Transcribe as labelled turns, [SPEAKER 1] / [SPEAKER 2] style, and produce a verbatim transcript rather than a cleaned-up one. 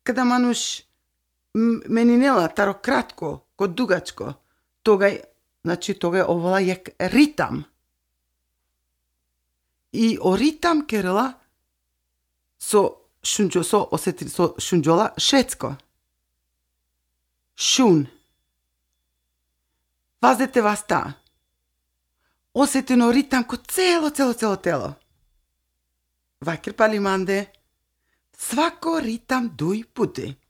[SPEAKER 1] Kada manuš menинела таро кратко, ко дугачко, тога, значи тога е овола јак ритам. И о ритам керела со шунџо, со осети, со шунџола шведско. Шун. Пазете вас та. Осетено ритам ко цело, цело, цело тело. Вакер палиманде. Свако ритам дуј пути.